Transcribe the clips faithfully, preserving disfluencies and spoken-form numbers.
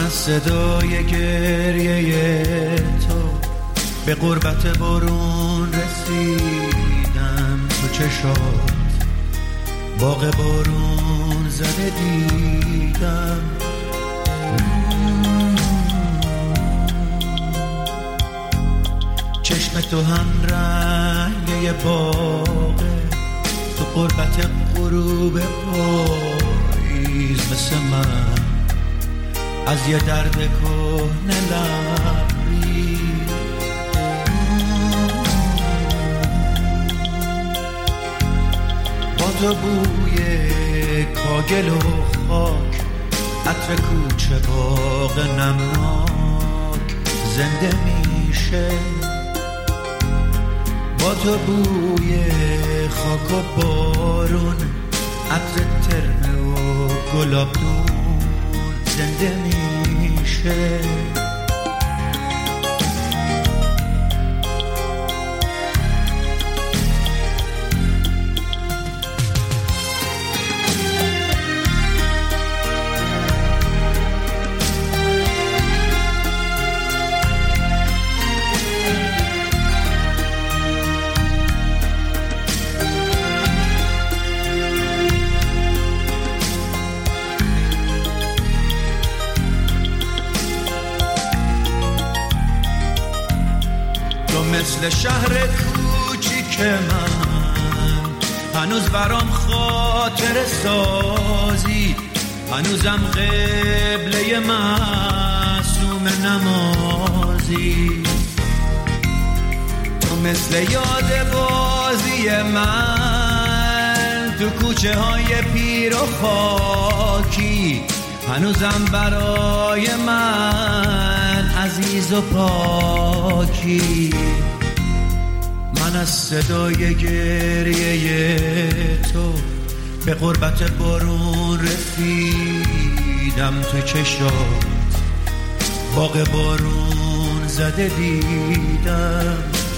از صدای گریه تو به غربت بارون رسیدم، تو چشات باغ بارون زده دیدم. چشم تو هم رنگ یه باغه، تو غربت غروب پاییز مثل من از یه درد کهنه لبری. با تو بوی کاگل و خاک، عطر کوچه باغ نمناک زنده میشه. با تو بوی خاک و بارون، عطر ترمه و گلابدون زنده میشه. مثل شهر کوچیک من هنوز برام خاطر سازی، هنوزم قبله معصوم نمازی. تو مثل یاد بازی من تو کوچه های پیر و خاکی، هنوزم برای من عزیز و پاکی. من از صدای گریه تو به غربت بارون رسیدم، تو چشات باغ بارون زده دیدم.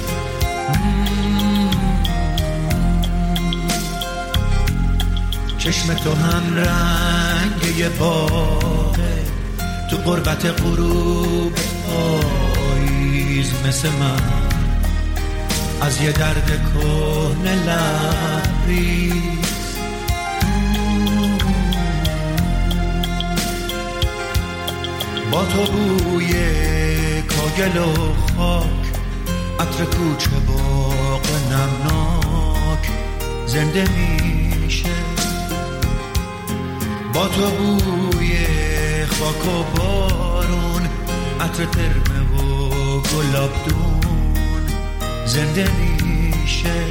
چشم تو هم رنگ یه باغه، تو غربت غروب پاییز مثل من از یه درد کهنه لبریز. با تو بوی کاگل و خاک، عطر کوچه باغ نمناک زنده میشه. با تو بوی خاک و بارون، عطر ترمه و گلابدون زنده میشه.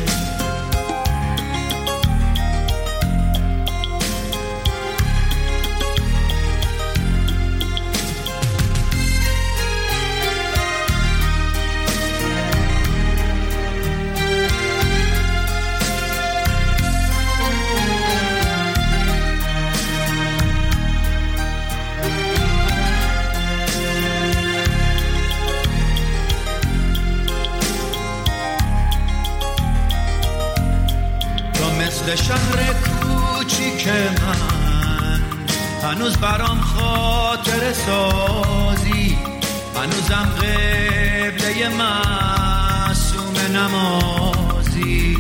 مثل شهر کوچیک من هنوز برام خاطر سازی، هنوزم قبله معصوم نمازی.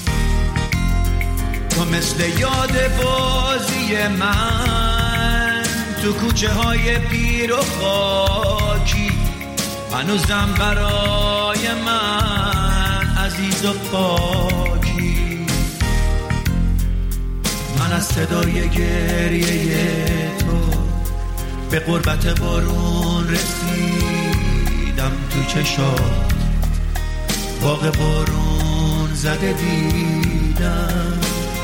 تو مثل یاد بازی من تو کوچه های پیر و خاکی، هنوزم برای من عزیز و پاکی. من از صدای گریه تو به غربت بارون رسیدم، تو چشات باغ بارون زده دیدم.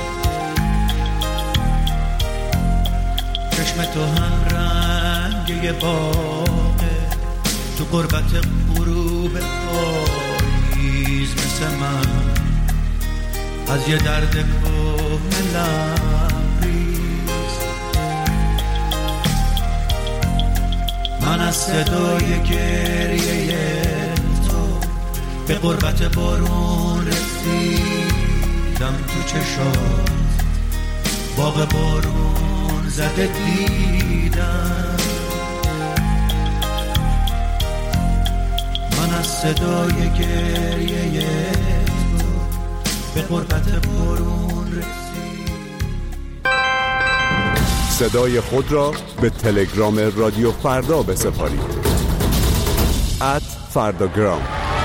چشم تو هم رنگ یه باغه، تو غربت غروب پاییز مثل من از یه درد کهنه لبریز. من از صدای گریه تو به غربت بارون رسیدم، تو چشات باغ بارون زده دیدم. صدای گریه تو به غربت برون رسید. صدای خود را به تلگرام رادیو فردا بسپارید. ات فرداگرام.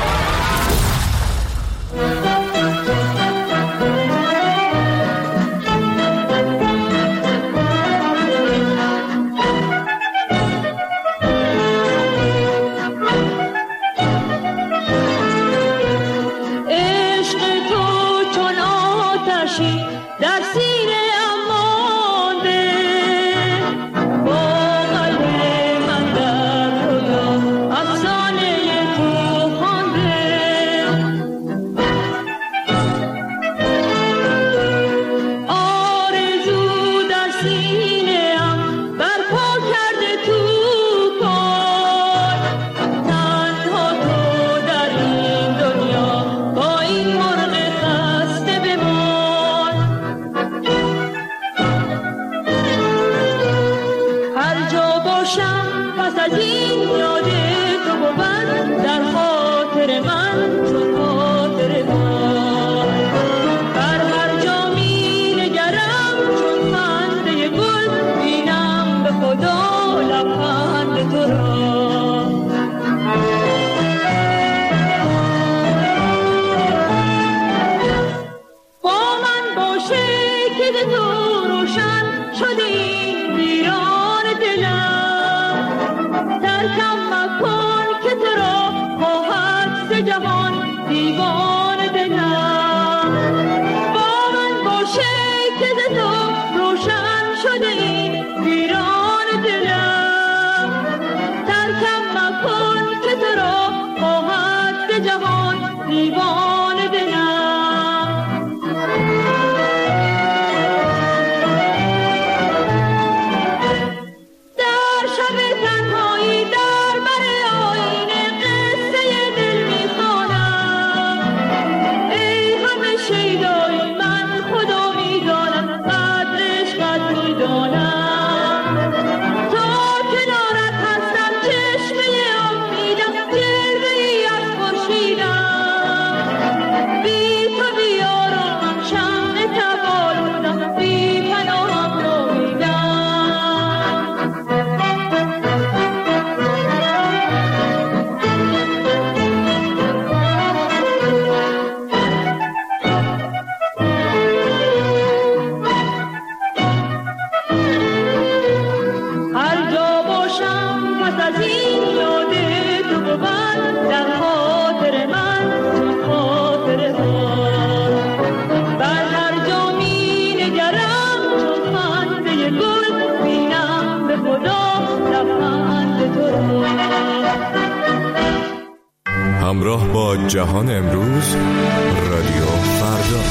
همراه با جهان امروز، رادیو فردا.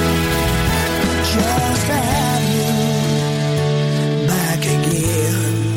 Just to have you back again.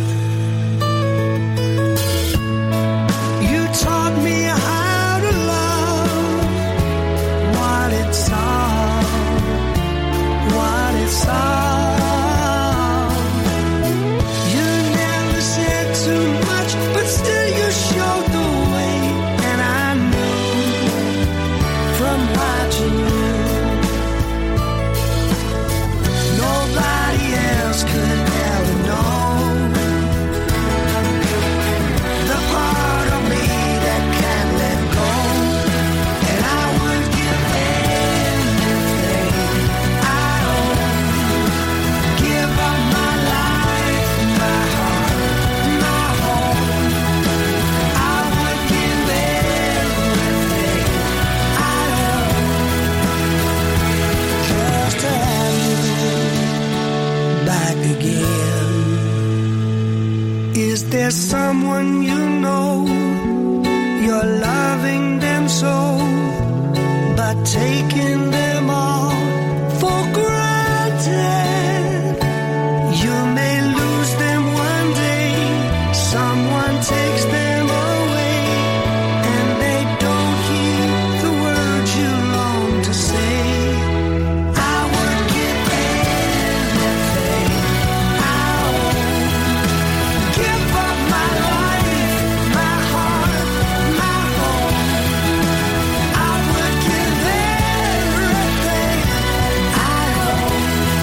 there's someone you know, you're loving them so, but taking them all for granted. You may lose them one day, someone takes them away, and they don't hear the words you long to say. I would give everything I own, give up my life, my heart, my home. I would give everything I own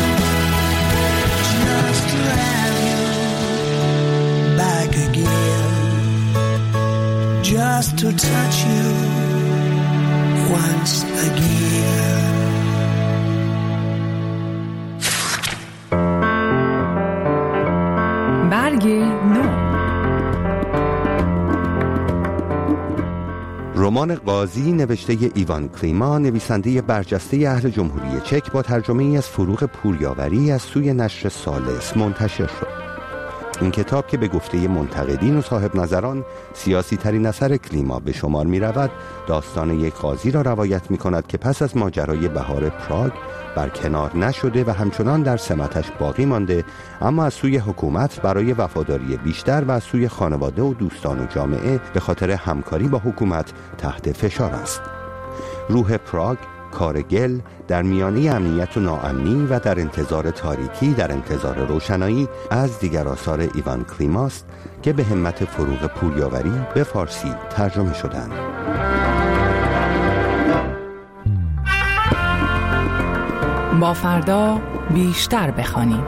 just to have you back again, just to touch you once again. برگ نو. رمان قاضی نوشته ایوان کلیما، نویسنده برجسته اهل جمهوری چک، با ترجمه ای از فروغ پوریاوری از سوی نشر سالس منتشر شد. این کتاب که به گفته منتقدین و صاحب نظران سیاسی ترین اثر کلیما به شمار می رود، داستان یک قاضی را روایت می کند که پس از ماجرای بهار پراگ برکنار نشده و همچنان در سمتش باقی مانده، اما از سوی حکومت برای وفاداری بیشتر و از سوی خانواده و دوستان و جامعه به خاطر همکاری با حکومت تحت فشار است. روح پراگ، کار گل، در میانه امنیت و ناامنی و در انتظار تاریکی در انتظار روشنایی، از دیگر آثار ایوان کلیماست که به همت فروغ پوریاوری به فارسی ترجمه شدند. با فردا بیشتر بخوانیم.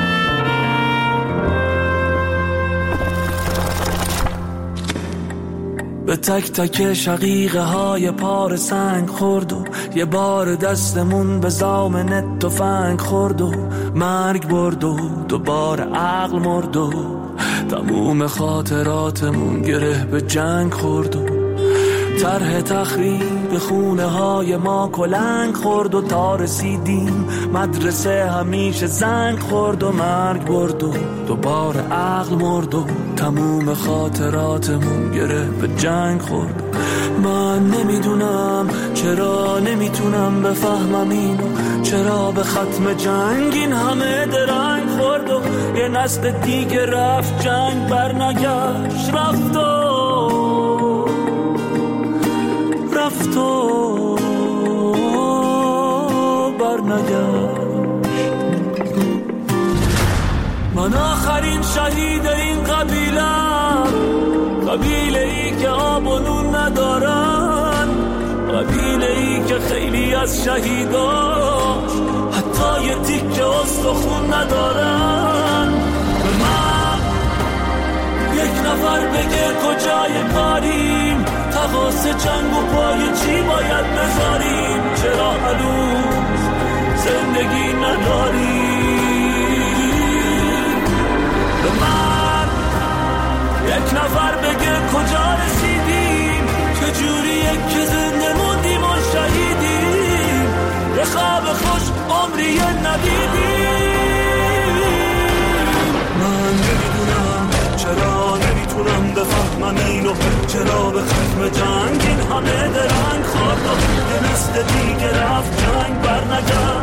به تک تک شقیقه های پار سنگ خورد و یه بار دستمون به زامن تفنگ خورد و مرگ برد و دوباره عقل مرد و تموم خاطراتمون گره به جنگ خورد و طرح تخریب خونه های ما کلنگ خورد و تا رسیدیم مدرسه همیشه زنگ خورد و مرگ برد و دوباره عقل مرد و تموم خاطراتمون گره به جنگ خورد. من نمیدونم چرا نمیتونم بفهمم اینو، چرا به ختم جنگ این همه درنگ خورد و یه نسل دیگه رفت جنگ برنگشت، رفت و رفت و برنگشت. من آخرین شهید این قبیلم، قبیله ای که آب و نون ندارن، قبیله ای که خیلی از شهیداش حتی یه تیکه استخون ندارن. به من یک نفر بگه کجای کاریم، تقاس جنگ و پای چی باید بذاریم، چرا هنوز زندگی نداریم. به من یک نفر بگه کجا رسیدیم، چجوریه که زنده موندیم و شهیدیم، یه خواب خوش عمری ندیدیم. من نمیدونم چرا نمیتونم بفهمم اینو، چرا به ختم جنگ این همه درنگ خورد و یه نسل دیگه رفت جنگ برنگشت.